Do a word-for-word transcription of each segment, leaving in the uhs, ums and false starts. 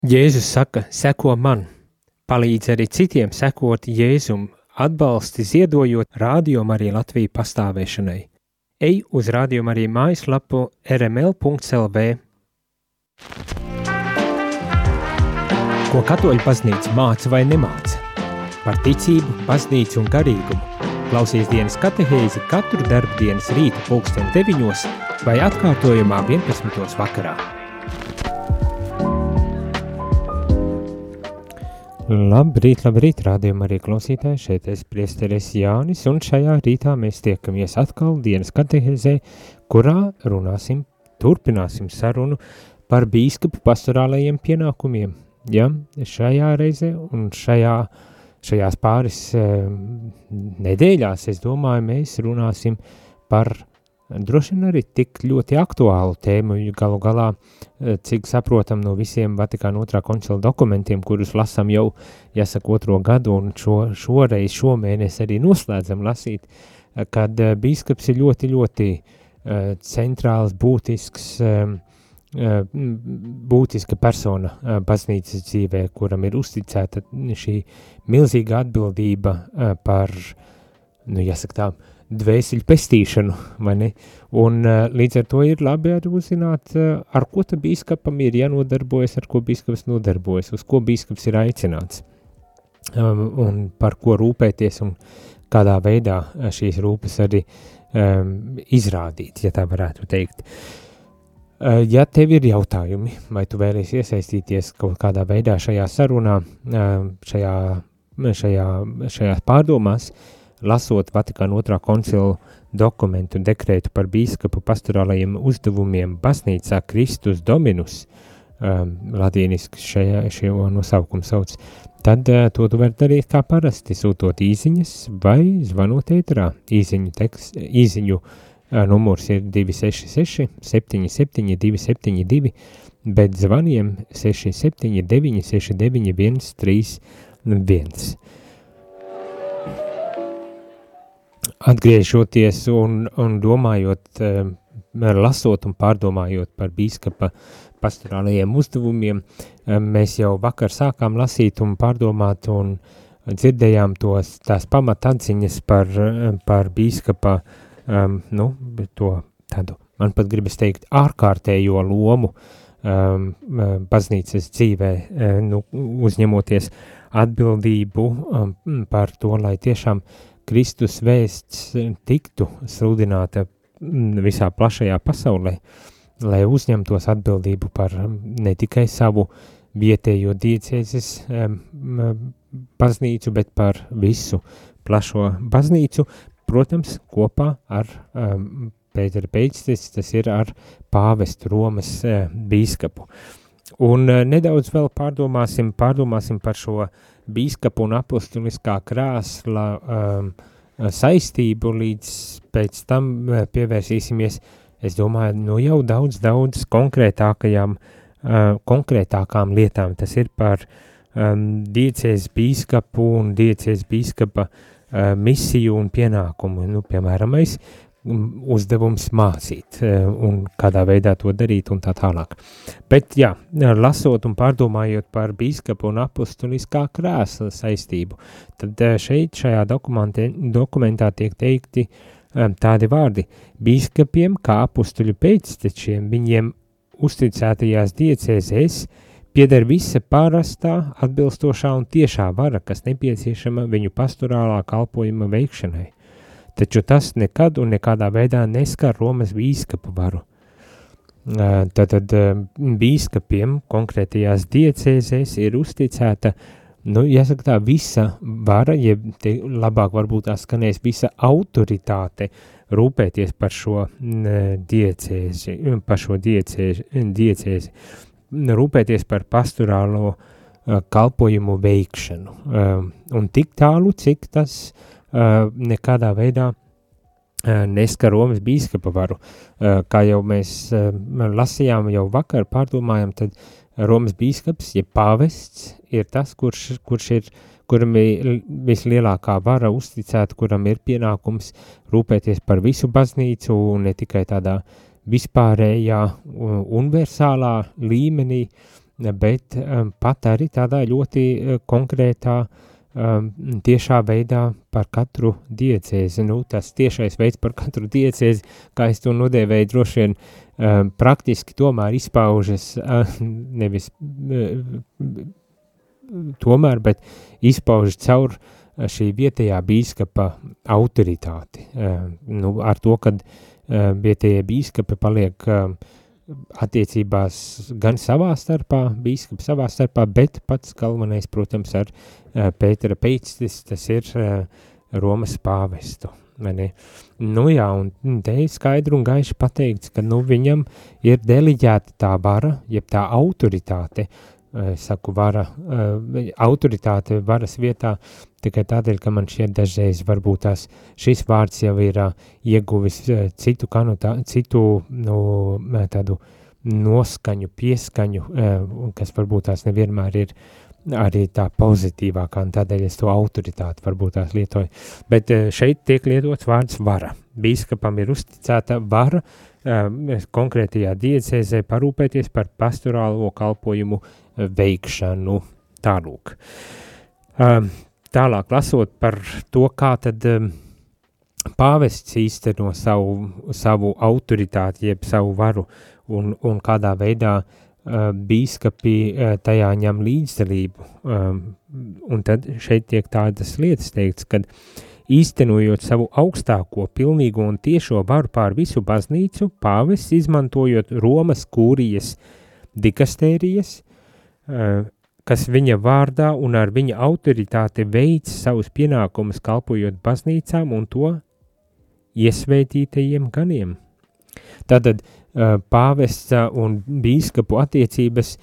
Jēzus saka, seko man, palīdz arī citiem sekot Jēzum, atbalsti ziedojot Radio Marija Latvija pastāvēšanai. Ej uz Radio Marija mājaslapu r m l punkts l v. Ko katoļu baznīca māca vai nemāca? Par ticību, baznīcu un garīgumu. Klausies dienas katehēzi katru darbdienas rīta pulksten deviņos vai atkārtojumā vienpadsmitos vakarā. Labrīt, labrīt, rādījumā arī klausītāji, šeit es priesteris Jānis, un šajā rītā mēs tiekamies atkal dienas katehēzē, kurā runāsim, turpināsim sarunu par bīskapu pastorālajiem pienākumiem. Ja, šajā reizē un šajā, šajās pāris eh, nedēļās, es domāju, mēs runāsim par droši vien arī tik ļoti aktuālu tēmu, galu galā, cik saprotam no visiem Vatikāna otrā koncila dokumentiem, kurus lasām jau, jāsaka, otro gadu, un šo, šoreiz, šomēnes arī noslēdzam lasīt, kad bīskaps ir ļoti, ļoti uh, centrāls, būtisks, uh, būtiska persona uh, baznīcas dzīvē, kuram ir uzticēta šī milzīga atbildība uh, par, nu, jāsaka tā, dvēseļu pestīšanu, vai ne? Un uh, līdz ar to ir labi arī uzzināt, uh, ar ko ta bīskapam ir jānodarbojas, ar ko bīskaps nodarbojas, uz ko bīskaps ir aicināts, um, un par ko rūpēties, un kādā veidā šīs rūpes arī um, izrādīt, ja tā varētu teikt. Uh, ja tev ir jautājumi, vai tu vēlies iesaistīties kaut kādā veidā šajā sarunā, uh, šajā, šajā, šajās pārdomās, lasot Vatikāna otrā koncila dokumentu dekrētu par bīskapu pastorālajiem uzdevumiem baznīcā Kristus Dominus, um, latīniski šajā, šo nosaukumu sauc, tad uh, to tu vari darīt kā parasti, sūtot īziņas vai zvanot ēterā. Īziņu, tekst, īziņu uh, numurs ir divi seši seši, septiņi septiņi, divi septiņi divi, bet zvaniem seši septiņi, deviņi seši deviņi, viens trīs viens. Atgriežoties un, un domājot, lasot un pārdomājot par bīskapa pastorālajiem uzdevumiem, mēs jau vakar sākām lasīt un pārdomāt un dzirdējām tos, tās pamatatziņas par, par bīskapa, nu, to tādu, man pat gribas teikt, ārkārtējo lomu baznīcas dzīvē, nu, uzņemoties atbildību par to, lai tiešām Kristus vēsts tiktu sludināta visā plašajā pasaulē, lai uzņemtos atbildību par ne tikai savu vietējo diecēzes baznīcu, bet par visu plašo baznīcu, protams, kopā ar um, Pētera Pēcstis, tas ir ar pāvestu Romas uh, bīskapu. Un uh, nedaudz vēl pārdomāsim, pārdomāsim par šo bīskapu un apostuliskā krēsla um, saistību, līdz pēc tam pievērsīsimies, es domāju, nu jau daudz, daudz konkrētākajām, uh, konkrētākām lietām. Tas ir par um, diecēs bīskapu un diecēs bīskapa uh, misiju un pienākumu. Nu, piemēramais, uzdevums mācīt un kādā veidā to darīt un tā tālāk. Bet jā, lasot un pārdomājot par bīskapu un apostuliskā krēsla saistību, tad šeit šajā dokumentā tiek teikti tādi vārdi: bīskapiem kā apostuļu pēctečiem viņiem uzticētajās diecēzēs pieder visa parastā, atbilstošā un tiešā vara, kas nepieciešama viņu pastorālā kalpojuma veikšanai. Taču tas nekad un nekādā veidā neskar Romas bīskapu varu. Tātad bīskapiem konkrētajās diecēzēs ir uzticēta, nu, jāsaka tā, visa vara, jeb te labāk varbūt tā skanēs visa autoritāte rūpēties par šo diecēzi, par šo diecēzi, diecēzi, rūpēties par pastorālo kalpojumu veikšanu. Un tik tālu, cik tas Uh, nekādā veidā uh, neskar Romas bīskapa varu. Uh, kā jau mēs uh, lasījām jau vakar, pārdomājam, tad Romas bīskaps, ja pāvests, ir tas, kurš, kurš ir, kuram ir vislielākā vara uzticēta, kuram ir pienākums rūpēties par visu baznīcu, ne tikai tādā vispārējā, universālā līmenī, bet um, pat arī tādā ļoti uh, konkrētā, um, tiešā veidā par katru diecēzi. Nu, tas tiešais veids par katru diecēzi, kā es to nodēvēju, droši vien um, praktiski tomēr izpaužas, uh, nevis uh, tomēr, bet izpaužas caur uh, šī vietējā bīskapa autoritāti. Uh, nu, ar to, kad uh, vietējie bīskapi paliek uh, attiecībās gan savā starpā, bīskapi savā starpā, bet pats galvenais, protams, ar uh, Pētera pēcstis, tas ir uh, Romas pāvestu. Nu jā, un te ir skaidri un gaiši pateikts, ka nu, viņam ir deliģēta tā vara, jeb tā autoritāte, uh, saku vara, uh, autoritāte varas vietā, tikai tādēļ, ka man šķiet dažreiz varbūt tās šis vārds jau ir uh, ieguvis uh, citu, kanutā, citu nu, tādu noskaņu, pieskaņu, uh, kas varbūt tās nevienmēr ir arī tā pozitīvākā, un tādēļ es to autoritāti varbūt tās lietoju. Bet uh, šeit tiek lietots vārds vara. Bīskapam ir uzticēta vara uh, konkrētajā diecēzē parūpēties par pastorālo kalpojumu uh, veikšanu. Tālūk. Uh, Tālāk lasot par to, kā tad um, pāvests īsteno savu, savu autoritāti, jeb savu varu, un, un kādā veidā uh, bīskapi uh, tajā ņem līdzdalību. Um, un tad šeit tiek tādas lietas teikts, kad īstenojot savu augstāko, pilnīgo un tiešo varu pār visu baznīcu, pāvests izmantojot Romas kūrijas dikastērijas, uh, kas viņa vārdā un ar viņa autoritāti veic savus pienākumus kalpojot baznīcām un to iesvētītajiem ganiem. Tātad pāvests un bīskapu attiecības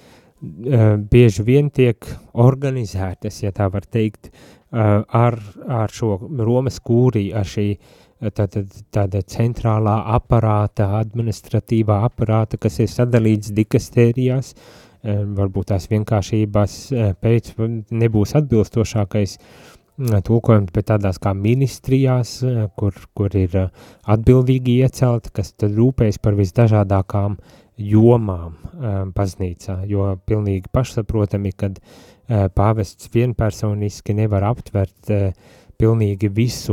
bieži vien tiek organizētas, ja tā var teikt, ar, ar šo Romas kūriju, ar šī tāda, tāda centrālā aparāta, administratīvā aparāta, kas ir sadalīts dikastērijās, varbūt tās vienkāršības pēc nebūs atbilstošākais tulkojums, bet tādās kā ministrijās, kur, kur ir atbildīgi iecelti, kas tad rūpējas par visdažādākām jomām baznīcā, jo pilnīgi pašsaprotami, kad pāvests vienpersoniski nevar aptvert pilnīgi visu,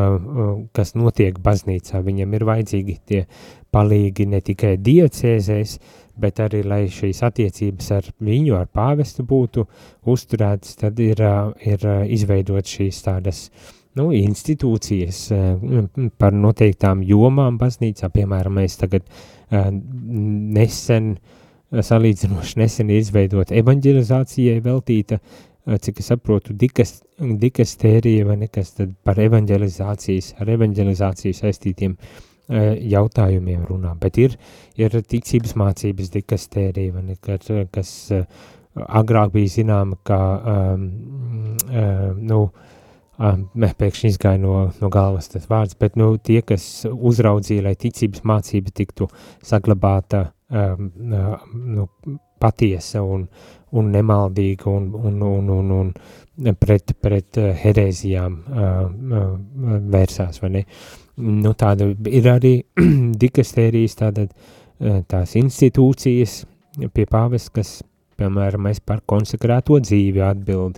kas notiek baznīcā. Viņam ir vajadzīgi tie palīgi ne tikai diecēzēs, bet arī, lai šīs attiecības ar viņu, ar pāvestu būtu uzturētas, tad ir, ir izveidot šīs tādas nu, institūcijas par noteiktām jomām baznīcā. Piemēram, mēs tagad nesen, salīdzinoši nesen izveidot evanģelizācijai veltīta, cik es saprotu, dikas, dikastērija vai nekas tad par evanģelizācijas, ar evanģelizāciju saistītiem jautājumiem runā, bet ir, ir ticības mācības dikastērija, vai nekas, kas agrāk bija zināma, ka, um, um, nu, um, pēkšņi izgāja no, no galvas tas vārds, bet, nu, tie, kas uzraudzīja, lai ticības mācība tiktu saglabāta, um, nu, patiesa un, un nemaldīga un, un, un, un, un pret, pret herēzijām uh, uh, vērsās, vai ne? Nu, tāda ir arī dikastērijas, tāda tās institūcijas pie pāvests, kas, piemēram, mēs par konsekrēto dzīvi atbildi.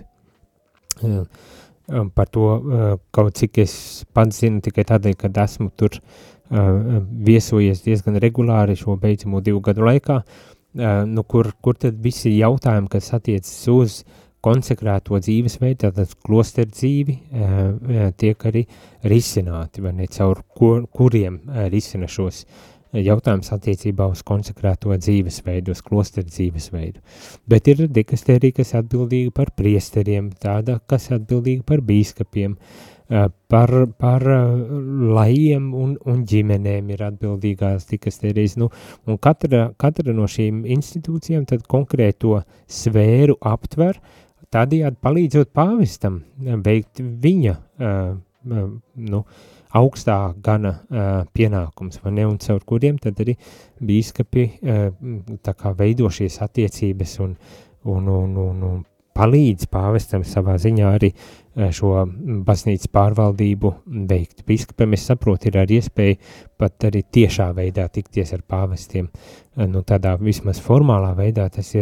Par to kaut cik es pats zinu tikai tādēļ, kad esmu tur viesojies diezgan regulāri šo beidzamo divu gadu laikā, nu, kur, kur tad visi jautājumi, kas attiecas uz konsekrēto dzīvesveidu, tātad klosteru dzīvi, tiek arī risināti, vai ne, caur kur, kuriem risina šos jautājumus attiecībā uz konsekrēto dzīvesveidu, uz klosteru dzīvesveidu. Bet ir dikastērija, kas atbildīga par priesteriem, tāda, kas atbildīga par bīskapiem, par, par lajiem un, un ģimenēm ir atbildīgās dikastērijas. Nu, un katra, katra no šīm institūcijām tad konkrēto sfēru aptver, tādējādi palīdzot pāvestam veikt viņa uh, uh, nu, augstā gana uh, pienākums, vai ne, un caur kuriem tad arī bīskapi uh, tā kā veido šīs attiecības un, un, un, un, un palīdz pāvestam savā ziņā arī uh, šo baznīcas pārvaldību veikt. Bīskapiem, es saprotu, ir arī iespēja pat arī tiešā veidā tikties ar pāvestiem. Uh, nu, tādā vismaz formālā veidā tas ir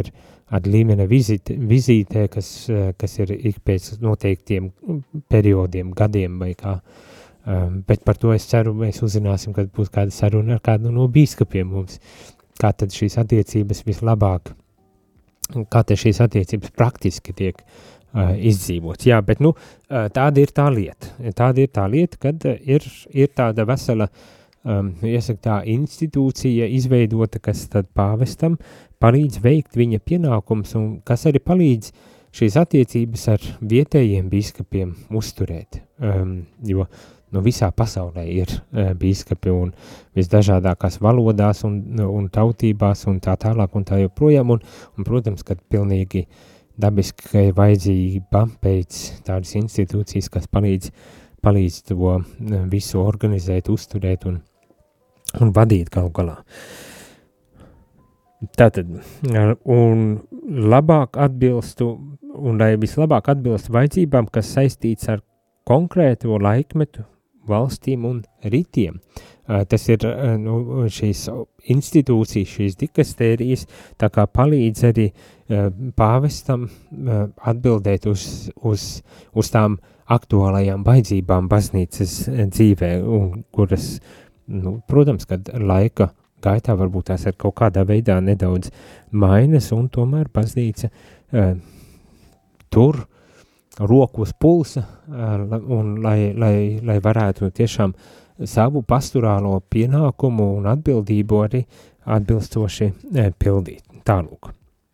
ar līmeni vizite, vizītē, kas, kas ir ik pēc noteiktiem periodiem, gadiem vai kā. Um, bet par to es ceru, mēs uzzināsim, kad būs kāda saruna ar kādu no bīskapiem mums, kā tad šīs attiecības vislabāk, kā tad šīs attiecības praktiski tiek uh, izdzīvots. Jā, bet nu, uh, tāda ir tā lieta. Tāda ir tā lieta, kad uh, ir, ir tāda vesela, um, iesaka tā institūcija izveidota, kas tad pāvestam palīdz veikt viņa pienākums un kas arī palīdz šīs attiecības ar vietējiem bīskapiem uzturēt, um, jo no visā pasaulē ir uh, bīskapi un visdažādākās valodās un, un tautībās un tā tālāk un tā joprojām, un, un protams, kad pilnīgi dabiski, ka ir vajadzība pēc tādas institūcijas, kas palīdz, palīdz to uh, visu organizēt, uzturēt un, un vadīt galu galā. Tātad, un labāk atbilstu, un lai vislabāk atbilstu vajadzībām, kas saistīts ar konkrēto laikmetu, valstīm un ritiem. Uh, tas ir uh, nu, šīs institūcijas, šīs dikastērijas, tā kā palīdz arī uh, pāvestam uh, atbildēt uz, uz, uz tām aktuālajām vajadzībām baznīcas dzīvē, un kuras, nu, protams, kad laika gaitā varbūt tās ir kaut kādā veidā nedaudz mainas, un tomēr baznīca uh, tur roku uz pulsa, un lai, lai, lai varētu tiešām savu pastorālo pienākumu un atbildību arī atbilstoši pildīt. Tālūk.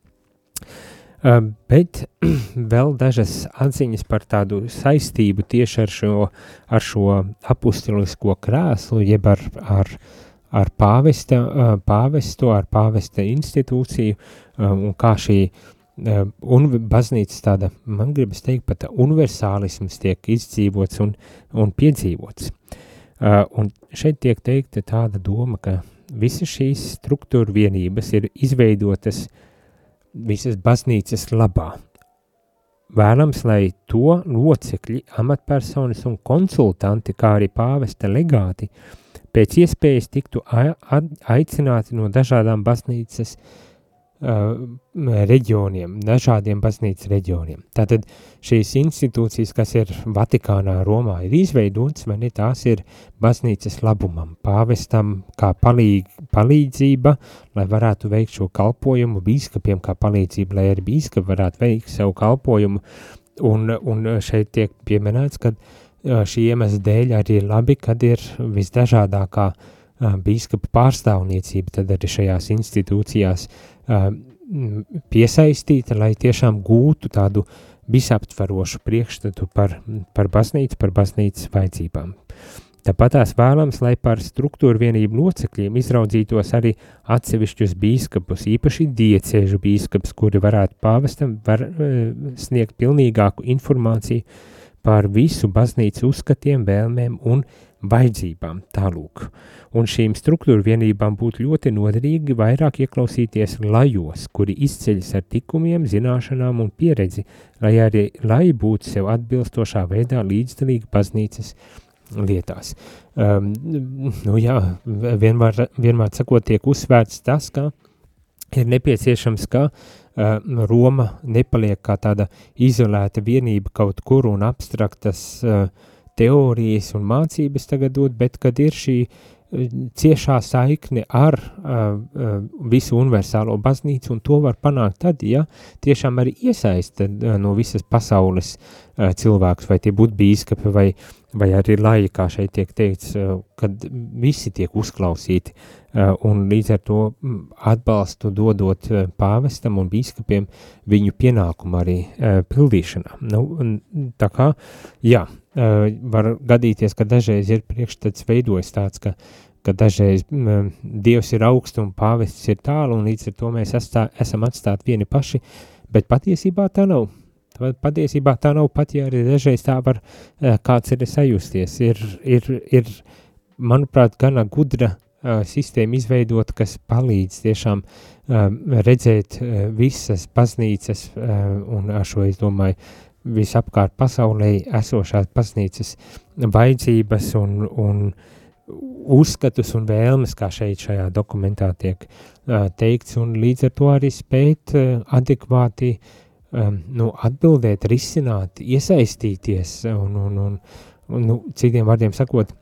Bet vēl dažas atziņas par tādu saistību tieši ar šo, ar šo apostolisko krēslu, jeb ar, ar, ar pāvesta, pāvestu, ar pāvesta institūciju, un kā šī un baznīcas tāda, man gribas teikt, pat universālisms tiek izdzīvots un, un piedzīvots. Uh, un šeit tiek teikta tāda doma, ka visas šīs struktūra vienības ir izveidotas visas baznīcas labā. Vēlams, lai to locekļi, amatpersonas un konsultanti, kā arī pāvesta legāti, pēc iespējas tiktu aicināti no dažādām baznīcas Uh, reģioniem, dažādiem baznīcas reģioniem. Tātad šīs institūcijas, kas ir Vatikānā, Romā, ir izveidotas, vai ne, tās ir baznīcas labumam, pāvestam kā palīg, palīdzība, lai varētu veikt šo kalpojumu, bīskapiem kā palīdzība, lai arī bīskapi varētu veikt savu kalpojumu, un, un šeit tiek pieminēts, ka šī iemesla dēļ arī ir labi, kad ir visdažādākā bīskapa pārstāvniecība, tad arī šajās institūcijās uh, piesaistīta, lai tiešām gūtu tādu visaptvarošu priekšstatu par, par baznīcu, par baznīcas vajadzībām. Tāpat tās vēlams, lai par struktūru vienību locekļiem izraudzītos arī atsevišķus bīskapus, īpaši diecēžu bīskapus, kuri varētu pāvestam var, uh, sniegt pilnīgāku informāciju par visu baznīcas uzskatiem, vēlmēm un vajadzībām, tālūk. Un šīm struktūra vienībām būtu ļoti noderīgi vairāk ieklausīties lajos, kuri izceļas ar tikumiem, zināšanām un pieredzi, lai arī lai būtu sev atbilstošā veidā līdzdalīgi baznīcas lietās. Um, nu jā, vienmēr, vienmēr sakot, tiek uzsvērts tas, ka ir nepieciešams, ka uh, Roma nepaliek kā tāda izolēta vienība kaut kur un abstraktas uh, teorijas un mācības tagad dod, bet kad ir šī ciešā saikne ar uh, visu universālo baznīcu, un to var panākt tad, ja tiešām arī iesaista uh, no visas pasaules uh, cilvēkus, vai tie būtu bīskapi, vai, vai arī laji, kā šeit tiek teikts, uh, kad visi tiek uzklausīti, uh, un līdz ar to atbalstu dodot uh, pāvestam un bīskapiem viņu pienākumu arī uh, pildīšanā. Nu, tā kā, jā, uh, var gadīties, ka dažreiz ir priekšstats veidojas tāds, ka ka dažreiz m, Dievs ir augsts un pāvests ir tālu, un līdz ar to mēs astā, esam atstāti vieni paši, bet patiesībā tā nav. Patiesībā tā nav, pat ja arī dažreiz tā var kāds ir sajusties. Ir, ir, ir manuprāt, gana gudra uh, sistēma izveidot, kas palīdz tiešām uh, redzēt uh, visas baznīcas, uh, un ar šo, es domāju, visapkārt pasaulē esošās baznīcas vajadzības un, un uzskatus un vēlmes, kā šeit šajā dokumentā tiek uh, teikts, un līdz ar to arī spēt uh, adekvāti um, nu, atbildēt, risināt, iesaistīties, un, un, un, un nu, citiem vārdiem sakot,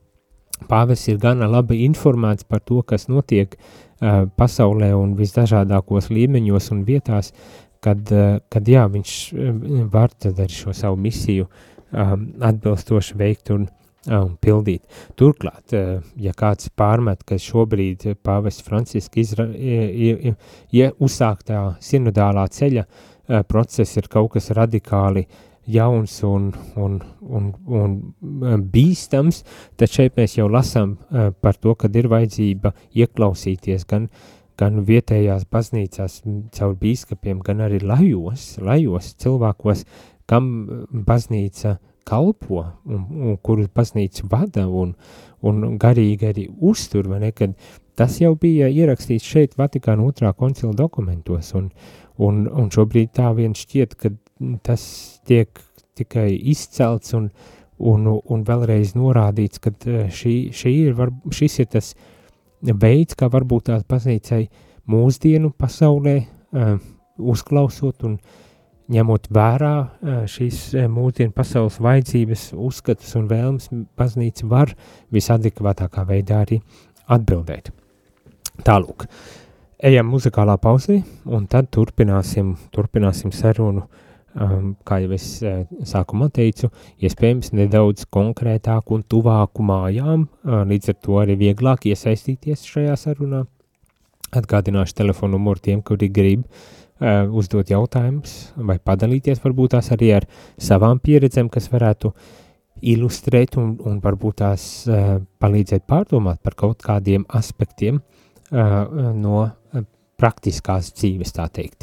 pāvests ir gana labi informēts par to, kas notiek uh, pasaulē un visdažādākos līmeņos un vietās, kad, uh, kad jā, viņš uh, var tad ar šo savu misiju um, atbilstoši veikt un un pildīt. Turklāt, ja kāds pārmet, ka šobrīd pāvests Franciska izra, ja, ja uzsāktā sinodālā ceļa process ir kaut kas radikāli jauns un, un, un, un bīstams, tad šeit mēs jau lasām par to, kad ir vajadzība ieklausīties gan, gan vietējās baznīcās caur bīskapiem, gan arī lajos, lajos cilvēkos, kam baznīca kalpo, un, un kurus baznīca vada un, un garīgi arī uztur, vai ne, kad tas jau bija ierakstīts šeit Vatikāna otrā koncila dokumentos, un, un, un šobrīd tā vien šķiet, ka tas tiek tikai izcelts un, un, un vēlreiz norādīts, ka šī, šī ir, var, šis ir tas veids, kā varbūt tās baznīcai mūsdienu pasaulē uh, uzklausot un ņemot vērā šīs mūsdienu pasaules vajadzības, uzskatus un vēlmes, baznīca var visadekvātākā veidā arī atbildēt. Tālūk, ejam muzikālā pauzē, un tad turpināsim, turpināsim sarunu, um, kā jau es uh, sākumā teicu, iespējams nedaudz konkrētāku un tuvāku mājām, uh, līdz ar to arī vieglāk iesaistīties šajā sarunā. Atgādināšu telefonu numuru tiem, kuri grib Uh, uzdot jautājumus vai padalīties varbūt tās arī ar savām pieredzēm, kas varētu ilustrēt un, un varbūt tās uh, palīdzēt pārdomāt par kaut kādiem aspektiem uh, no uh, praktiskās dzīves, tā teikt.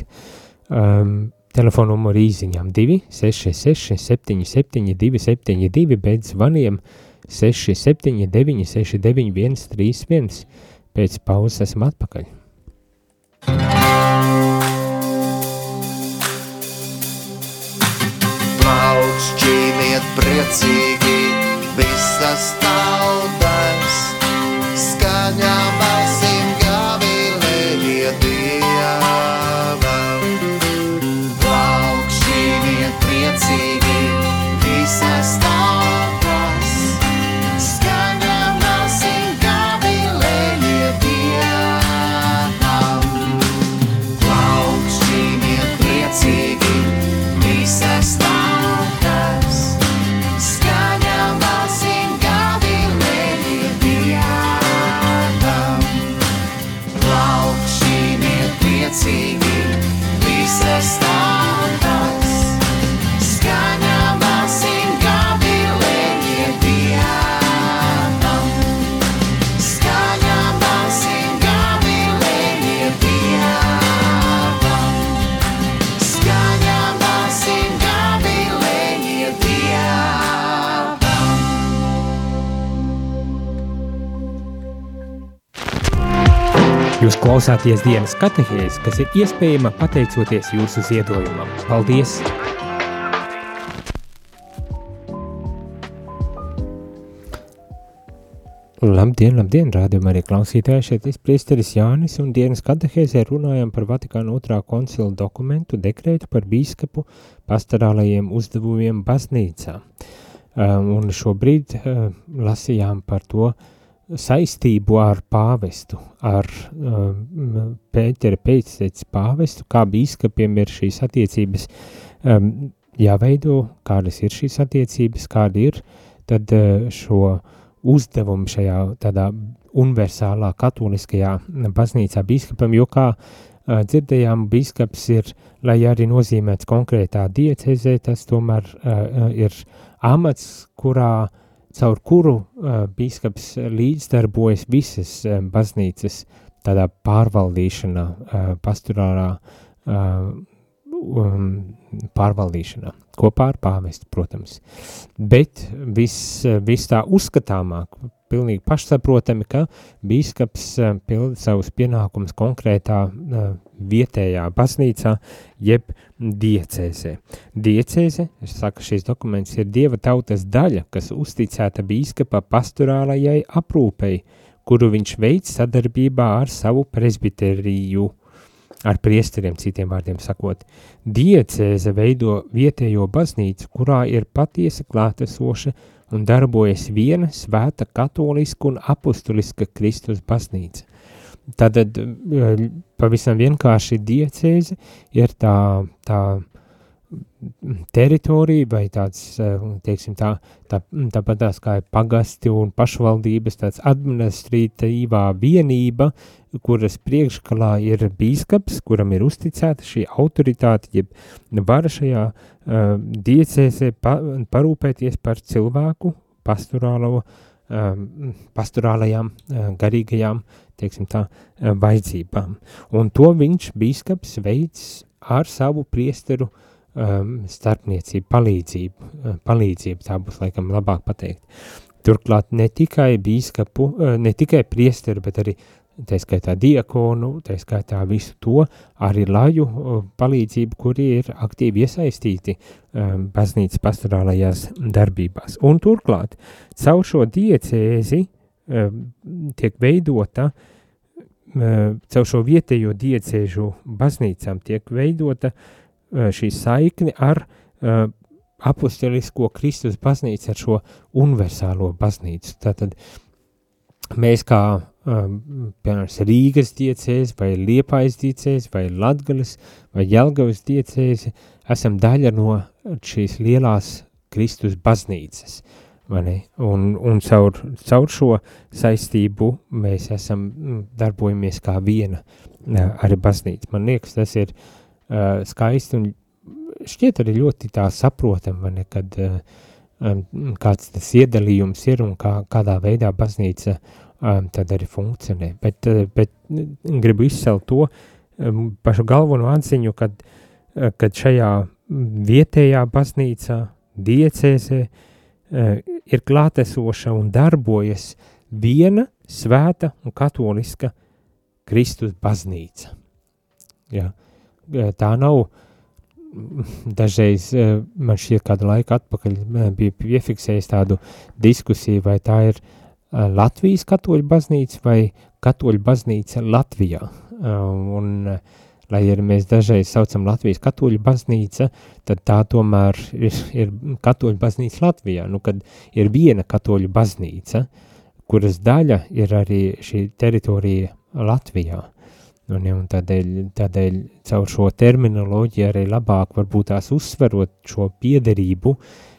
Um, telefonu numuru īziņām divi seši seši septiņi septiņi divi septiņi divi, bet zvaniem seši septiņi deviņi seši deviņi viens trīs viens. Pēc pauzes esam atpakaļ. Plaukšķīniet priecīgi visas tautas, skaņām balsīm gavilējiet Dievam. Plaukšķīniet priecīgi visas tautas, skaņām balsīm gavilējiet Dievam. Plaukšķīniet priecīgi visas tautas, visas tautas, skaņām balsīm gavilējiet Dievam. Skaņām balsīm gavilējiet Dievam. Skaņām balsīm gavilējiet Dievam. Jūs klausāties dienas katehēzi, kas ir iespējama pateicoties jūsu ziedojumam. Paldies! Labdien, labdien, rādījumā arī klausītāji, šeit es priesteris Jānis, un dienas katehēzē runājam par Vatikāna otrā koncila dokumentu dekrētu par bīskapu pastorālajiem uzdevumiem baznīcā. Un šobrīd lasījām par to, saistību ar pāvestu, ar um, Pētera pēctecis pāvestu, kā bīskapiem ir šīs attiecības um, jāveido, kādas ir šīs attiecības, kādi ir, tad uh, šo uzdevumu šajā tādā universālā katoliskajā baznīcā bīskapam, jo kā uh, dzirdējām, bīskaps ir, lai arī nozīmēts konkrētā diecezē, tas tomēr uh, ir amats, kurā caur kuru uh, bīskaps līdzdarbojas visas uh, baznīcas tādā pārvaldīšanā, uh, pastorālā uh, um, pārvaldīšanā, kopā ar pāvestu, protams. Bet viss, viss tā uzskatāmāk, pilnīgi pašsaprotami, ka bīskaps pilda savus pienākumus konkrētā vietējā baznīcā, jeb diecēzē. Diecēze, es saku, šīs dokuments ir Dieva tautas daļa, kas uzticēta bīskapa pastorālajai aprūpei, kuru viņš veids sadarbībā ar savu presbiteriju, ar priesteriem, citiem vārdiem sakot. Diecēze veido vietējo baznīcu, kurā ir patiesa klātesoša un darbojas viena svēta katoliska un apustuliska Kristus baznīca. Tātad pavisam vienkārši diecēze ir tā, tā teritorija vai tāds, teiksim tā, tā, tāpat tās kā ir pagasti un pašvaldības, tāds administratīvā vienība, kuras priekškalā ir bīskaps, kuram ir uzticēta šī autoritāte, jeb vara šajā uh, diecēzē pa, parūpēties par cilvēku pastorālo, um, pastorālajām, uh, garīgajām, teiksim tā, uh, vajadzībām. Un to viņš, bīskaps, veids ar savu priesteru um, starpniecību, palīdzību, uh, palīdzību, tā būs laikam labāk pateikt. Turklāt ne tikai bīskapu, uh, ne tikai priesteru, bet arī tā skaitā diakonu, tā skaitā visu to, arī laju palīdzību, kuri ir aktīvi iesaistīti um, baznīcas pastorālajās darbībās. Un turklāt, caur šo diecēzi um, tiek veidota, um, caur šo vietējo diecēžu baznīcām tiek veidota uh, šī saikne ar uh, apostolisko Kristus baznīcu, ar šo universālo baznīcu. Tātad mēs kā Um, piemēram, Rīgas diecēzi, vai Liepājas diecēzi, vai Latgales, vai Jelgavas diecēzi, esam daļa no šīs lielās Kristus baznīcas, vai ne? Un, un caur, caur šo saistību mēs esam darbojamies kā viena arī baznīca. Man liekas, tas ir uh, skaisti un šķiet arī ļoti tā saprotam, vai ne, kad uh, um, kāds tas iedalījums ir un kā, kādā veidā baznīca Um, tad arī funkcionē, bet, bet gribu izcelt to um, pašu galveno atziņu, kad, kad šajā vietējā baznīcā, diecēzē uh, ir klātesoša un darbojas viena svēta un katoliska Kristus baznīca. Ja, tā nav, dažreiz man šķiet kādu laiku atpakaļ bija piefiksējis tādu diskusiju, vai tā ir Latvijas katoļu baznīca vai katoļu baznīca Latvijā. Un, lai arī mēs dažreiz saucam Latvijas katoļu baznīca, tad tā tomēr ir, ir katoļu baznīca Latvijā. Nu, kad ir viena katoļu baznīca, kuras daļa ir arī šī teritorija Latvijā. Un, ja, un tādēļ, tādēļ caur šo terminoloģiju arī labāk varbūt tās uzsverot šo piederību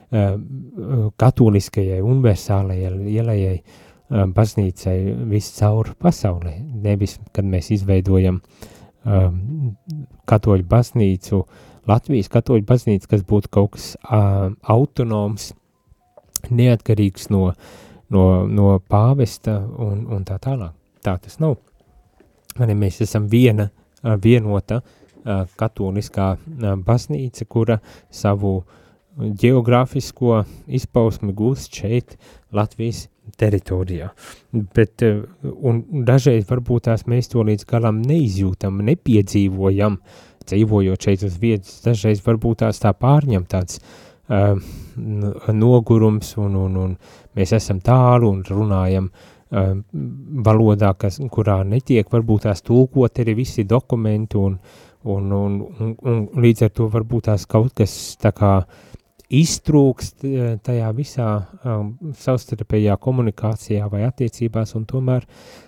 katoliskajai, universālajai, lielajai baznīcai viscaur pasaulē. Nevis, kad mēs izveidojam um, katoļu baznīcu, Latvijas katoļu baznīcu, kas būtu kaut kas um, autonoms, neatkarīgs no, no, no pāvesta un, un tā tālāk. Tā tas nav. Mani, mēs esam viena, vienota uh, katoliskā uh, baznīca, kura savu geogrāfisko izpausmi gūst šeit Latvijas teritorijā. Bet, un dažreiz varbūt tās mēs to līdz galam neizjūtam, nepiedzīvojam, dzīvojot šeit uz vietas, dažreiz varbūt tās tā pārņem tāds uh, nogurums, un, un, un mēs esam tālu un runājam uh, valodā, kas, kurā netiek varbūt tās tulkot arī visi dokumenti, un, un, un, un, un līdz ar to varbūt tās kaut kas tā kā iztrūkst tajā visā um, savstarpējā komunikācijā vai attiecībās, un tomēr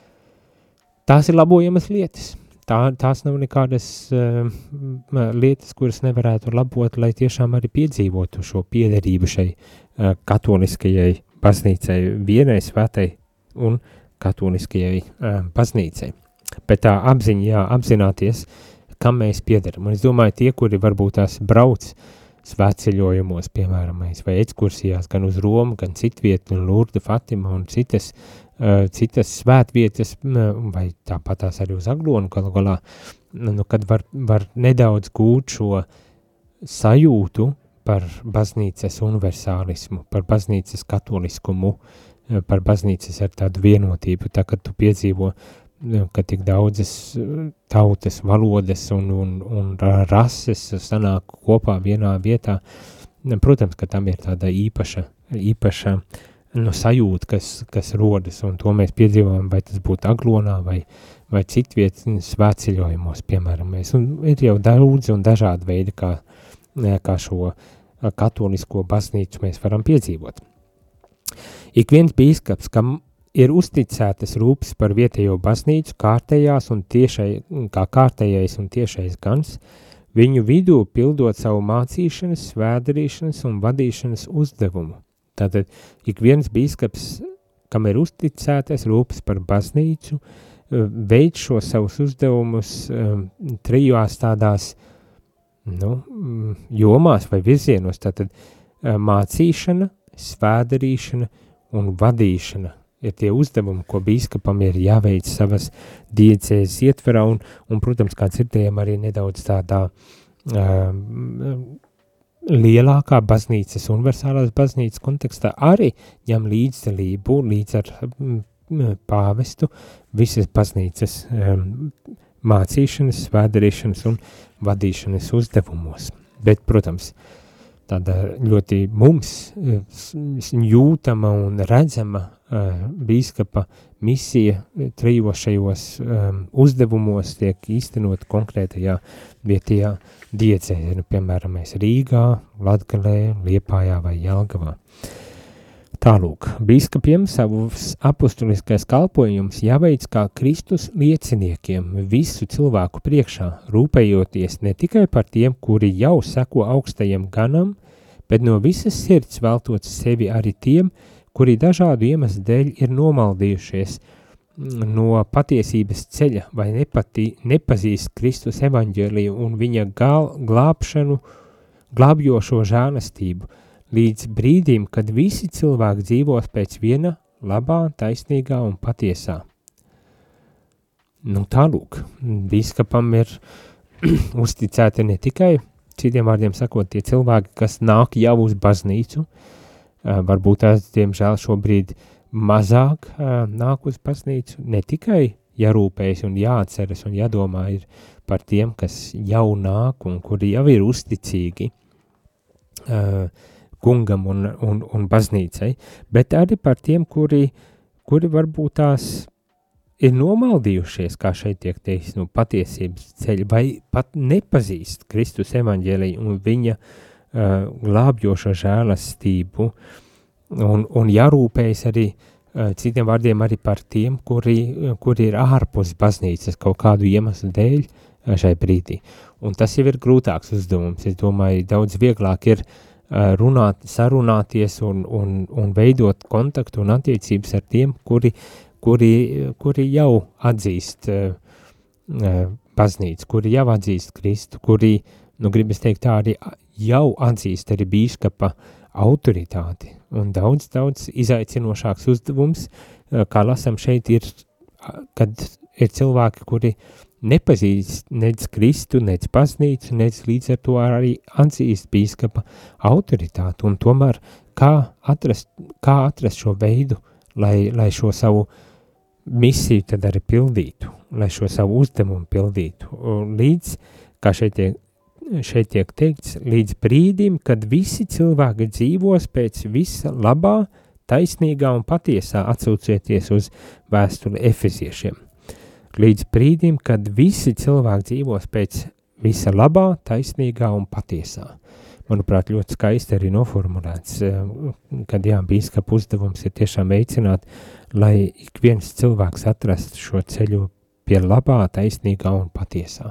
tās ir labojamas lietas. Tā, tās nav nekādas uh, lietas, kuras nevarētu labot, lai tiešām arī piedzīvotu šo piederību šai uh, katoliskajai baznīcai, vienai svētai un katoliskajai uh, baznīcai. Bet tā apziņa, jā, apzināties, kam mēs piederam. Un es domāju, tie, kuri varbūt tās brauc svētceļojumos, piemēram, vai ekskursijās, gan uz Romu, gan citvietu, Lurdu, Fatima un citas, uh, citas svētvietas, vai tāpat tās arī uz Aglonu galu galā, nu, kad var, var nedaudz gūt šo sajūtu par baznīcas universālismu, par baznīcas katoliskumu, par baznīcas ar tādu vienotību, tā kad tu piedzīvo, ka tik daudzas tautas, valodas un, un, un rases sanāk kopā vienā vietā. Protams, ka tam ir tāda īpaša, īpaša nu, sajūta, kas, kas rodas, un to mēs piedzīvojam, vai tas būtu Aglonā vai, vai citviet svētceļojumos, piemēram. Mēs, un ir jau daudz un dažādi veidi, kā, kā šo katolisko baznīcu mēs varam piedzīvot. Ik viens bīskaps, kam ir uzticētas rūpes par vietējo baznīcu, kārtējās un tiešai, kā kārtējais un tiešais gans, viņu vidū pildot savu mācīšanas, svēdarīšanas un vadīšanas uzdevumu. Tātad ik viens bīskaps, kam ir uzticētas rūpes par baznīcu, veic šo savus uzdevumus um, trijās tādās nu, jomās vai virzienos, tātad mācīšana, svēdarīšana un vadīšana ir tie uzdevumi, ko bīskapam ir jāveic savas diecēzes ietverā un, un, protams, kā dzirdējām arī nedaudz tādā uh, lielākā baznīcas, universālās baznīcas kontekstā arī ņem līdzdalību līdz ar um, pāvestu visas baznīcas um, mācīšanas, svēdarīšanas un vadīšanas uzdevumos. Bet, protams, tāda ļoti mums jūtama un redzama uh, bīskapa misija trijošajos um, uzdevumos tiek īstenot konkrētajā vietējā diecēzē, nu, piemēram, mēs Rīgā, Latgalē, Liepājā vai Jelgavā. Tālūk, bīskapiem savus apustuliskais kalpojums jāveic kā Kristus lieciniekiem visu cilvēku priekšā, rūpējoties ne tikai par tiem, kuri jau seko augstajam ganam, bet no visas sirds veltot sevi arī tiem, kuri dažādu iemeslu dēļ ir nomaldījušies no patiesības ceļa vai nepati, nepazīst Kristus evaņģēliju un viņa gal, glābšanu, glābjošo žēlastību, līdz brīdim, kad visi cilvēki dzīvos pēc viena labā, taisnīgā un patiesā. Nu tālūk, bīskapam ir uzticēti ne tikai, citiem vārdiem sakot, tie cilvēki, kas nāk jau uz baznīcu, varbūt tās, diemžēl, šobrīd mazāk nāk uz baznīcu, ne tikai jārūpējas un jāatceras un jādomā ir par tiem, kas jau nāk un kuri jau ir uzticīgi, kungam un, un, un baznīcai, bet arī par tiem, kuri, kuri varbūt tās ir nomaldījušies, kā šeit tiek teiks, no patiesības ceļa, vai pat nepazīst Kristus evaņģēliju un viņa uh, glābjošo žēlastību, un, un jārūpējas arī, uh, citiem vārdiem arī par tiem, kuri, kuri ir ārpus baznīcas kaut kādu iemeslu dēļ uh, šai brīdī. Un tas jau ir grūtāks uzdevums, es domāju, daudz vieglāk ir runāt, sarunāties un, un, un veidot kontaktu un attiecības ar tiem, kuri, kuri, kuri jau atzīst uh, baznīcu, kuri jau atzīst Kristu, kuri, nu gribas teikt tā, arī jau atzīst arī bīskapa autoritāti. Un daudz, daudz izaicinošāks uzdevums, uh, kā lasam šeit, ir, kad ir cilvēki, kuri nepazīst nec Kristu, nec baznīcu, nec līdz ar to arī atzīst bīskapa autoritāti, un tomēr kā atrast, kā atrast šo veidu, lai, lai šo savu misiju tad arī pildītu, lai šo savu uzdevumu pildītu, un līdz, kā šeit tiek, šeit tiek teikts, līdz brīdim, kad visi cilvēki dzīvos pēc visa labā, taisnīgā un patiesā, atsaucieties uz vēstuli Efeziešiem. Līdz brīdim, kad visi cilvēki dzīvos pēc visa labā, taisnīgā un patiesā. Manuprāt, ļoti skaisti arī noformulēts, kad jā, bīskapa uzdevums ir tiešām veicināt, lai ik viens cilvēks atrast šo ceļu pie labā, taisnīgā un patiesā.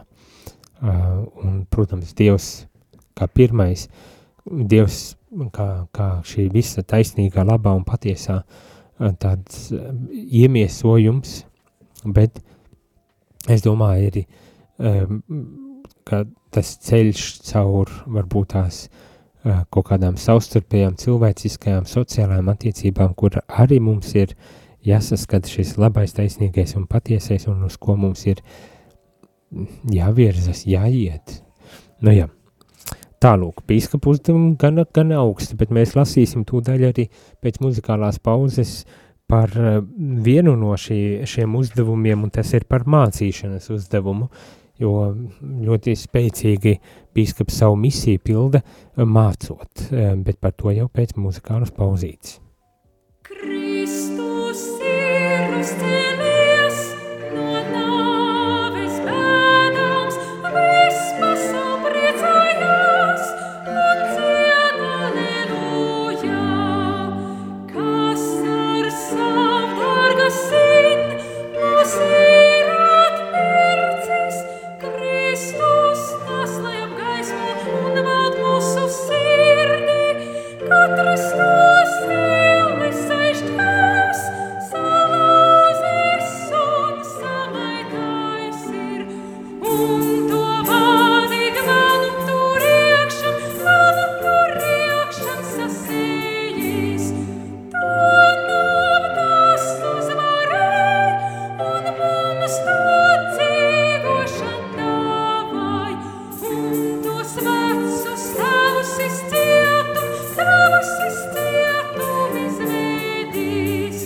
Un, protams, Dievs kā pirmais, Dievs kā, kā šī visa taisnīgā, labā un patiesā tāds iemiesojums, bet es domāju, arī, um, ka tas ceļš caur varbūt tās uh, kaut kādām savstarpējām, cilvēciskajām, sociālajām attiecībām, kur arī mums ir jāsaskata šis labais, taisnīgais un patiesais, un uz ko mums ir jāvirzas, jāiet. Nu jā, Tālūk, bīskapa uzdevumi gan, gan augsti, bet mēs lasīsim tūdaļ arī pēc muzikālās pauzes par vienu no šī, šiem uzdevumiem, un tas ir par mācīšanas uzdevumu, jo ļoti spēcīgi bīskaps savu misiju pilda mācot, bet par to jau pēc muzikālas pauzītes. Kristus ir uzcēlies no nāves bēdams, viss pasaule priecājās un dzied aleluja. Kas ar savu dārga sin mūs ir atpircis, Kristus tas lai apgaismo un vald mūsu sirdi, katrs no sevis aišķēs, salūzis un samaitais ir, un to vādīgi manu tur iekšan, manu tur iekšan sasējis. To nav tas uzvarēja, un mums to dzīvošan dāvāj, un tos vecus tavus izcietu, tavus izcietu izvedīs.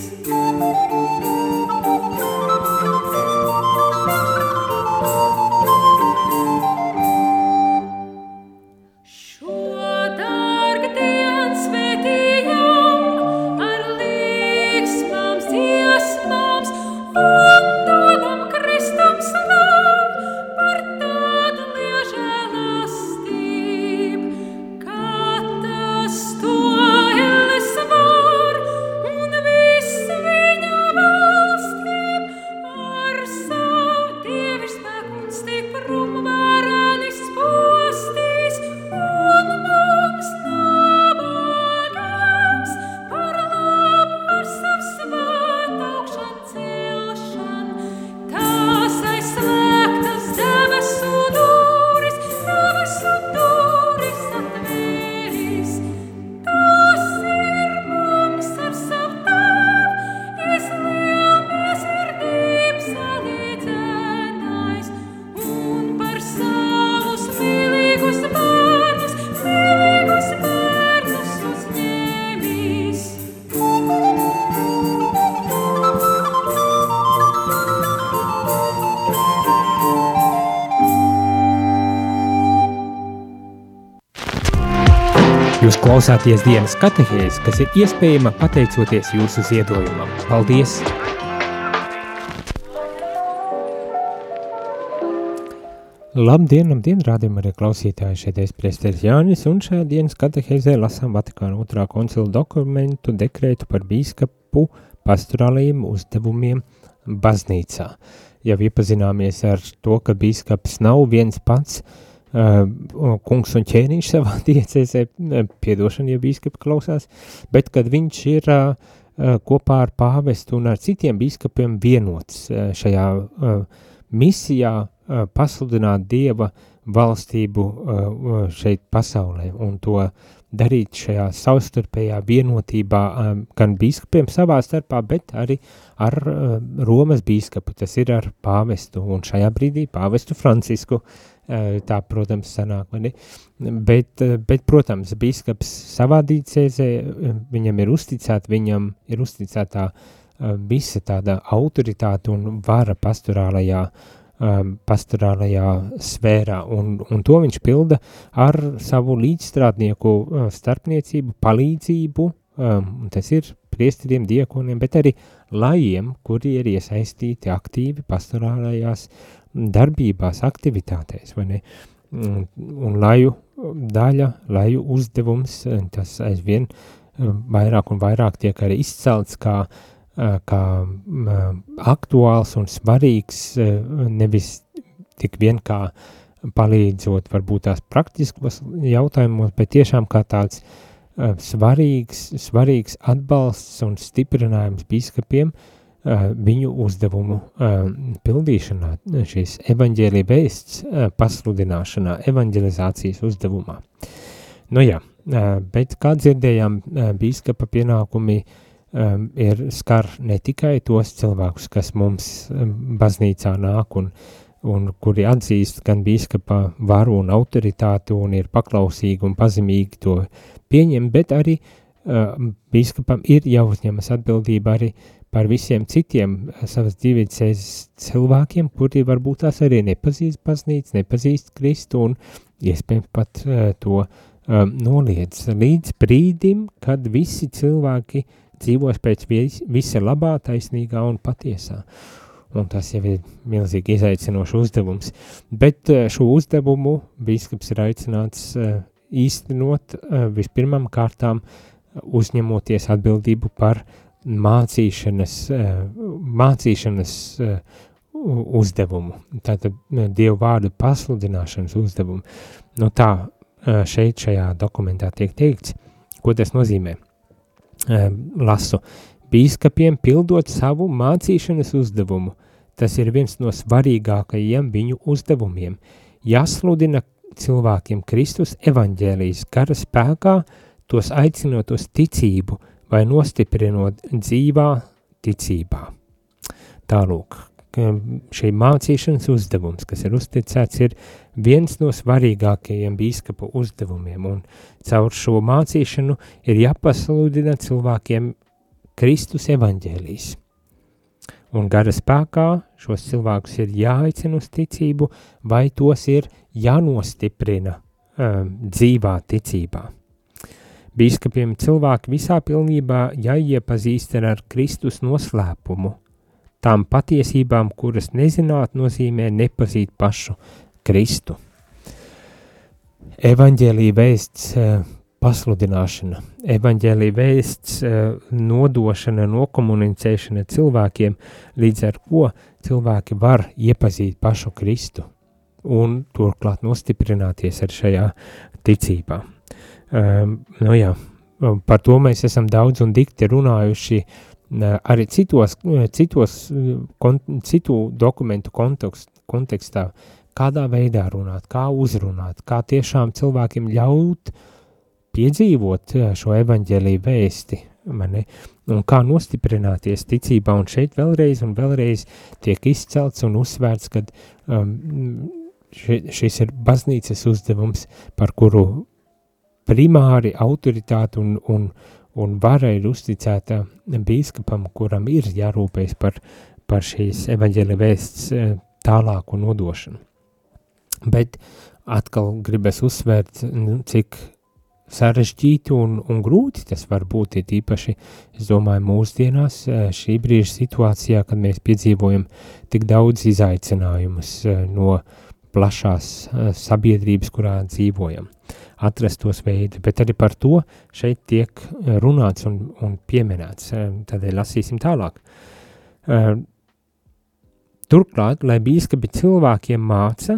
Šo dārgdien svētījam ar līgsmām, dziesmām un dodam Kristum slavu par tādu liežēlastību, kā tas to elles var un viss viņa valstība ar savu dievišķu spēku un stiprumu varenis postīs un mums nabagams par labu ar savu svētu augšan celšan. Tās aizslēgtas debesu duris, debesu duris atvērīs. Tas ir mums ar savu Tēvu izlielmiesirdības salīdzenājs un par savus mīlīgus bērnus, mīlīgus bērnus uzņēmīs. Jūs klausāties dienas katehēzi, kas ir iespējama pateicoties jūsu ziedojumam. Paldies! Labdien, labdien, rādījumā arī klausītāji, šeit es priesteris Jānis, un šajā dienas katehēzē lasām Vatikāna otrā koncila dokumentu dekrētu par bīskapu pastorālajiem uzdevumiem baznīcā. Jau iepazināmies ar to, ka bīskaps nav viens pats uh, kungs un ķēniņš savā diecēzē, piedošana, ja bīskapi klausās, bet kad viņš ir uh, kopā ar pāvestu un ar citiem bīskapiem vienots uh, šajā uh, misijā uh, pasludināt Dieva valstību uh, šeit pasaulē un to darīt šajā savstarpējā vienotībā um, gan bīskapiem savā starpā, bet arī ar uh, Romas bīskapu, tas ir ar pāvestu, un šajā brīdī pāvestu Francisku, uh, tā, protams, sanāk, vai ne? Bet, uh, bet, protams, bīskaps savā dīcēzē, uh, viņam ir uzticēta, viņam ir uzticētā uh, visa tāda autoritāte un vara pastorālajā Um, pastorālajā sfērā, un, un to viņš pilda ar savu līdzstrādnieku uh, starpniecību, palīdzību, um, tas ir priesteriem, diekoniem, bet arī lajiem, kuri ir iesaistīti aktīvi pastorālajās darbībās, aktivitātēs, vai ne? Un, un laju daļa, laju uzdevums, tas aizvien vairāk un vairāk tiek arī izcelts kā kā aktuāls un svarīgs, nevis tik vien kā palīdzot varbūt tās praktiskos jautājumos, bet tiešām kā tāds svarīgs, svarīgs atbalsts un stiprinājums bīskapiem viņu uzdevumu pildīšanā, šīs evaņģēlija vēsts pasludināšanā, evaņģelizācijas uzdevumā. Nu jā, bet kā dzirdējām, bīskapa pienākumi Um, ir skar ne tikai tos cilvēkus, kas mums um, baznīcā nāk un, un kuri atzīst gan bīskapa varu un autoritāti un ir paklausīgi un pazemīgi to pieņem, bet arī uh, bīskapam ir jāuzņemas atbildība arī par visiem citiem savas dzīves cilvēkiem, kuri varbūt tās arī nepazīst baznīcu, nepazīst Kristu un iespējams pat uh, to um, noliedz līdz brīdim, kad visi cilvēki dzīvos pēc vis, visa labā, taisnīgā un patiesā. Un tas jau ir milzīgi izaicinošs uzdevums. Bet uh, šo uzdevumu bīskaps ir aicināts uh, īstenot uh, vispirmām kārtām uzņemoties atbildību par mācīšanas, mācīšanas uzdevumu, tātad Dievu vārdu pasludināšanas uzdevumu. Nu tā šeit šajā dokumentā tiek teikts, ko tas nozīmē. Lasu, bīskapiem pildot savu mācīšanas uzdevumu, tas ir viens no svarīgākajiem viņu uzdevumiem, jāsludina cilvēkiem Kristus evaņģēlijas gara spēkā, tos aicinot uz ticību, vai nostiprinot dzīvā ticībā. Tālūk, šī mācīšanas uzdevums, kas ir uzticēts, ir viens no svarīgākajiem bīskapa uzdevumiem, un caur šo mācīšanu ir jāpasludina cilvēkiem Kristus evaņģēlijs. Un gara spēkā šos cilvēkus ir jāaicina uz ticību, vai tos ir jānostiprina um, dzīvā ticībā. Bīskapiem cilvēki visā pilnībā jāiepazīstina ar Kristus noslēpumu, tām patiesībām, kuras nezināt nozīmē nepazīt pašu Kristu. Evaņģēlija vēsts pasludināšana, evaņģēlija vēsts nodošana, nokomunicēšana cilvēkiem, līdz ar ko cilvēki var iepazīt pašu Kristu un turklāt nostiprināties ar šajā ticībā. Um, nu jā, par to mēs esam daudz un dikti runājuši uh, arī citos, citos kon, citu dokumentu kontekst, kontekstā, kādā veidā runāt, kā uzrunāt, kā tiešām cilvēkiem ļaut piedzīvot šo evaņģēliju vēsti, mani, un kā nostiprināties ticībā, un šeit vēlreiz un vēlreiz tiek izcelts un uzsvērts, kad um, ši, šis ir baznīcas uzdevums, par kuru primāri autoritāte un, un, un vara ir uzticēta bīskapam, kuram ir jārūpējas par, par šīs evaņģēlija vēsts tālāku nodošanu. Bet atkal gribas uzsvērt, cik sarežģīti un, un grūti tas var būt, ir īpaši, es domāju, mūsdienās šī brīža situācijā, kad mēs piedzīvojam tik daudz izaicinājumus no plašās sabiedrības, kurā dzīvojam, atrast tos veidi, bet arī par to šeit tiek runāts un, un pieminēts, tādēļ lasīsim tālāk. Turklāt, lai bīskapi cilvēkiem māca,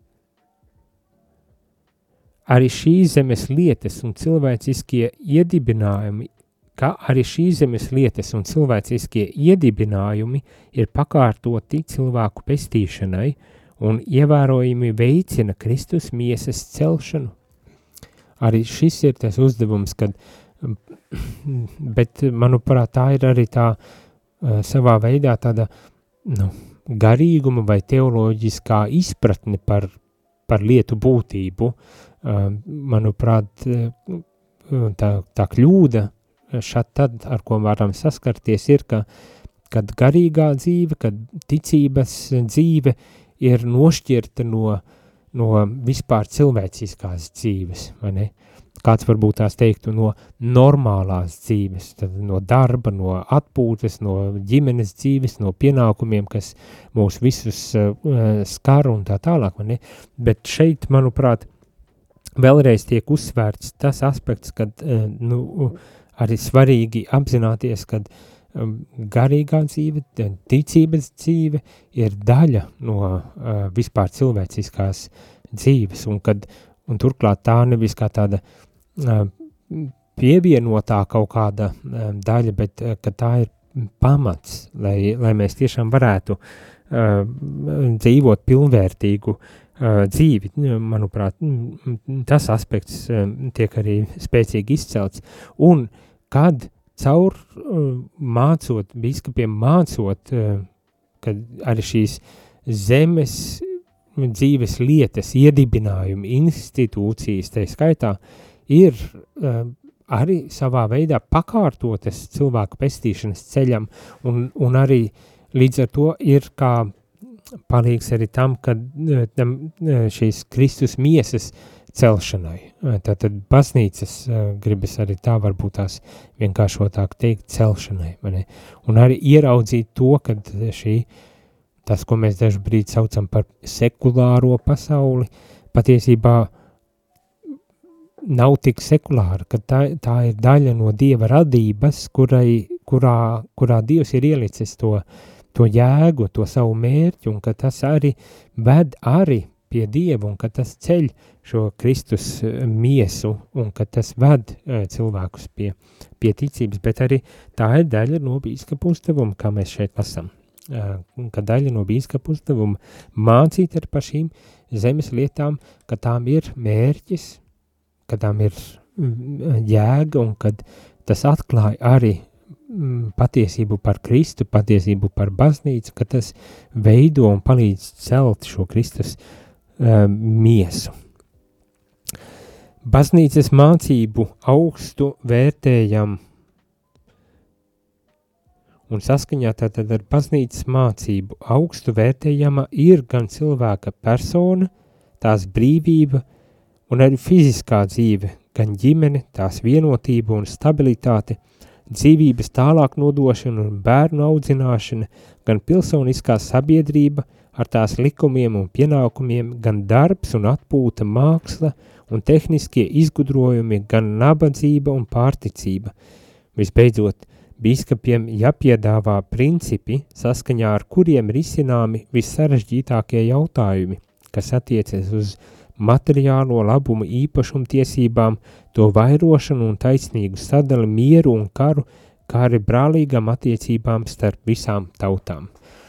arī šīs zemes lietas un cilvēciskie iedibinājumi, kā arī šīs zemes lietas un cilvēciskie iedibinājumi ir pakārtoti cilvēku pestīšanai un ievērojami veicina Kristus miesas celšanu. Arī šis ir tas uzdevums, kad, bet, manuprāt, tā ir arī tā savā veidā tāda, nu, garīguma vai teoloģiskā izpratne par, par lietu būtību. Manuprāt, tā, tā kļūda šad tad, ar ko varam saskarties, ir, ka, kad garīgā dzīve, kad ticības dzīve ir nošķirta no no vispār cilvēciskās dzīves, vai ne? Kāds varbūt tās teiktu no normālās dzīves, tad no darba, no atpūtas, no ģimenes dzīves, no pienākumiem, kas mūs visus uh, skar un tā tālāk, vai ne? Bet šeit, manuprāt, vēlreiz tiek uzsvērts tas aspekts, kad uh, nu, arī svarīgi apzināties, kad um, garīgā dzīve, ticības dzīve ir daļa no uh, vispār cilvēciskās dzīves, un, kad, un turklāt tā nevis kā tāda uh, pievienotā kaut kāda uh, daļa, bet uh, ka tā ir pamats, lai, lai mēs tiešām varētu uh, dzīvot pilnvērtīgu uh, dzīvi. Manuprāt, tas aspekts uh, tiek arī spēcīgi izcelts, un kad caur uh, mācot, biskupiem mācot, uh, kad arī šīs zemes dzīves lietas, iedibinājumi, institūcijas, tai skaitā, ir uh, arī savā veidā pakārtotas cilvēku pestīšanas ceļam, un, un arī līdz ar to ir kā palīgs arī tam, kad tam, šīs Kristus miesas celšanai. Tātad baznīcas, gribas arī tā varbūt tās vienkāršotāk teikt, celšanai. Vai un arī ieraudzīt to, kad šī, tas, ko mēs dažu brīdi saucam par sekulāro pasauli, patiesībā nav tik sekulāra, ka tā, tā ir daļa no Dieva radības, kurai, kurā, kurā Dievs ir ielicis to, to jēgu, to savu mērķu, un ka tas arī ved arī pie Dieva, un ka tas ceļ šo Kristus miesu, un ka tas ved uh, cilvēkus pie, pie ticības, bet arī tā ir daļa no bīskapu uzdevuma, kā mēs šeit lasam. Uh, ka daļa no bīskapu uzdevuma mācīt ar par šīm zemes lietām, ka tām ir mērķis, ka tām ir jēga, un kad tas atklāja arī patiesību par Kristu, patiesību par baznīcu, ka tas veido un palīdz celt šo Kristus uh, miesu. Baznīcas mācību augstu vērtējam, un saskaņā tātad ar baznīcas mācību augstu vērtējama ir gan cilvēka persona, tās brīvība, un arī fiziskā dzīve, gan ģimene, tās vienotība un stabilitāte, dzīvības tālāk nodošana un bērnu audzināšana, gan pilsoniskā sabiedrība ar tās likumiem un pienākumiem, gan darbs un atpūta, māksla un tehniskie izgudrojumi, gan nabadzība un pārticība. Visbeidzot, bīskapiem jāpiedāvā principi, saskaņā ar kuriem risināmi vissarežģītākie jautājumi, kas attiecas uz materiālo labumu īpašumu tiesībām, to vairošanu un taisnīgu sadali, mieru un karu, kā arī brālīgām attiecībām starp visām tautām.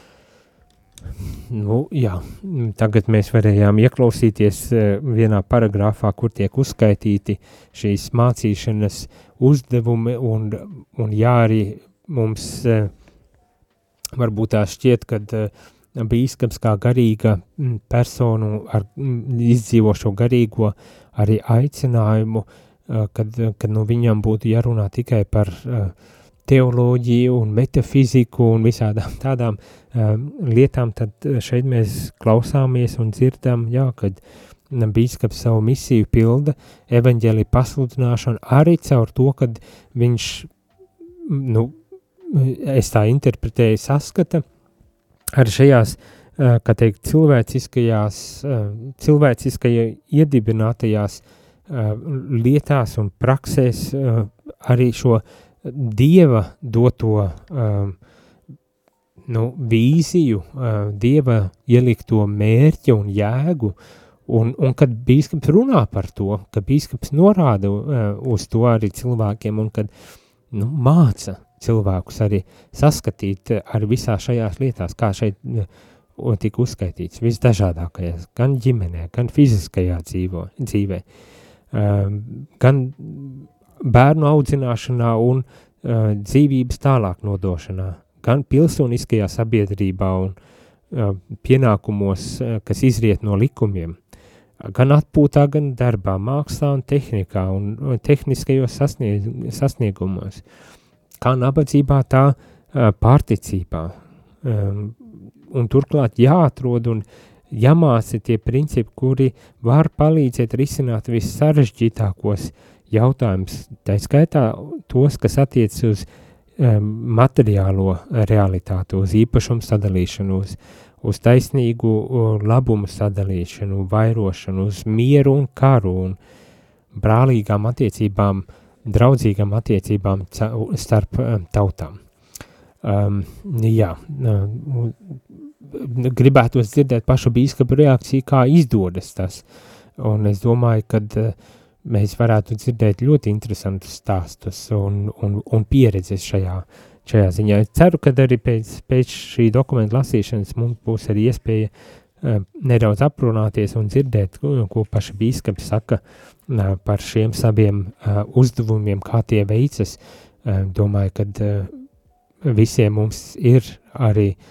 Nu, jā, tagad mēs varējām ieklausīties vienā paragrāfā, kur tiek uzskaitīti šīs mācīšanas uzdevumi, un, un jā, arī mums varbūt tā šķiet, kad bīskaps kā garīga personu ar izdzīvošo garīgo arī aicinājumu, kad, kad nu viņam būtu jārunā tikai par teoloģiju un metafiziku un visādām tādām lietām, tad šeit mēs klausāmies un dzirdam, jā, kad bīskaps savu misiju pilda, evaņģēlija pasludināšanu arī caur to, kad viņš, nu, es tā interpretēju, saskata, arī šajās, kā teikt, cilvēciskajās, cilvēciskajā iedibinātajās lietās un praksēs arī šo Dieva doto nu, vīziju, Dieva ielikto mērķi un jēgu, un, un kad bīskaps runā par to, ka bīskaps norāda uz to arī cilvēkiem, un kad nu, māca cilvēkus arī saskatīt ar visā šajās lietās, kā šeit tika uzskaitīts, visdažādākajās, gan ģimenē, gan fiziskajā dzīvo, dzīvē, gan bērnu audzināšanā un dzīvības tālāk nodošanā, gan pilsoniskajā sabiedrībā un pienākumos, kas izriet no likumiem, gan atpūtā, gan darbā, mākslā un tehnikā un tehniskajos sasnieg, sasniegumos, kā nabadzībā, tā uh, pārticībā. Um, un turklāt jāatrod un jāmāca tie principi, kuri var palīdzēt risināt vissarežģītākos jautājumus, tā skaitā tos, kas attiec uz um, materiālo realitāti, uz īpašumu sadalīšanu, uz, uz taisnīgu uh, labumu sadalīšanu, vairošanu, uz mieru un karu un brālīgām attiecībām, draudzīgām attiecībām starp um, tautām. Um, jā, uh, gribētos dzirdēt pašu bīskapu reakciju, kā izdodas tas, un es domāju, kad uh, mēs varētu dzirdēt ļoti interesantus stāstus un, un, un pieredzes šajā, šajā ziņā. Es ceru, ka arī pēc, pēc šī dokumenta lasīšanas mums būs arī iespēja uh, nedaudz aprunāties un dzirdēt, ko, ko paši bīskapi saka uh, par šiem saviem uh, uzdevumiem, kā tie veicas. Uh, domāju, kad uh, visiem mums ir arī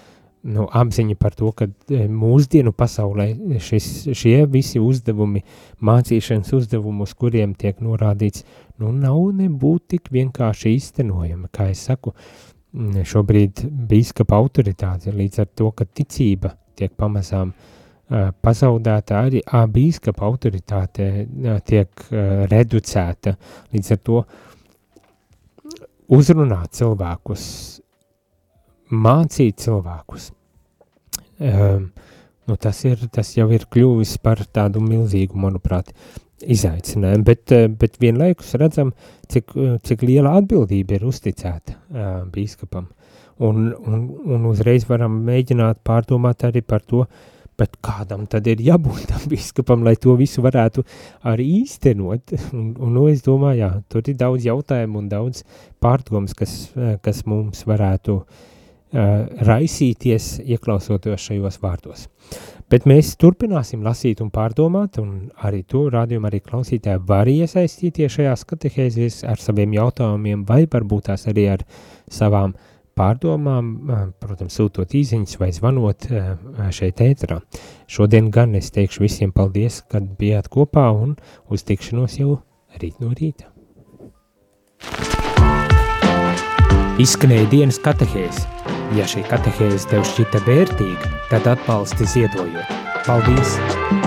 nu, apziņa par to, ka mūsdienu pasaulē šis, šie visi uzdevumi, mācīšanas uzdevumi, uz kuriem tiek norādīts, nu, nav nebūt tik vienkārši īstenojami, kā es saku, šobrīd bīskapa autoritāte, līdz ar to, ka ticība tiek pamazām uh, pazaudēta, arī ā, bīskapa autoritāte uh, tiek uh, reducēta, līdz ar to uzrunāt cilvēkus, mācīt cilvēkus. Um, nu tas, ir, tas jau ir kļuvis par tādu milzīgu, manuprāt, izaicinājumu, bet, bet vienlaikus redzam, cik, cik liela atbildība ir uzticēta uh, bīskapam. Un, un, un uzreiz varam mēģināt pārdomāt arī par to, bet kādam tad ir jābūt tam bīskapam, lai to visu varētu arī īstenot. Un, un nu, es domāju, jā, tur ir daudz jautājumu un daudz pārdomas, kas, kas mums varētu Uh, raisīties, ieklausoties šajos vārdos. Bet mēs turpināsim lasīt un pārdomāt, un arī tu, rādījuma arī klausītāji, var iesaistīties šajās katehēzēs ar saviem jautājumiem, vai varbūt tās arī ar savām pārdomām, uh, protams, sūtot īziņas vai zvanot uh, šeit ēterā. Šodien gan es teikšu visiem paldies, kad bijāt kopā, un uz tikšanos jau rīt no rīta. Izskanēja dienas katehēze. Ja šī katehēze tev šķita vērtīga, tad atbalsti ziedojot. Paldies!